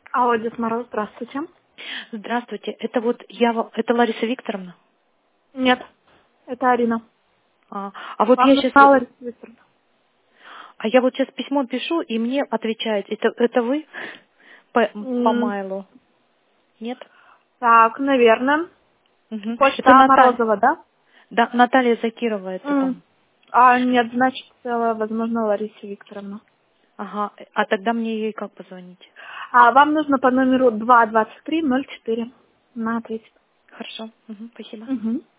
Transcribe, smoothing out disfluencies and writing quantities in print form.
Алло, Дед Мороз, здравствуйте. Здравствуйте. Это вот это Лариса Викторовна. Нет, это Арина. А вот Вам я сейчас, нужна Лариса Викторовна? я вот сейчас письмо пишу, и мне отвечает, это вы по М, майлу? Нет? Так, наверное. Мгм. Это Почта Наталья. Морозова, да? Да, Наталья Закирова это там. Нет, значит, возможно, Лариса Викторовна. Ага. А тогда мне ей как позвонить? Вам нужно по номеру 22304 на ответить. Хорошо. Мгм. Спасибо. Угу.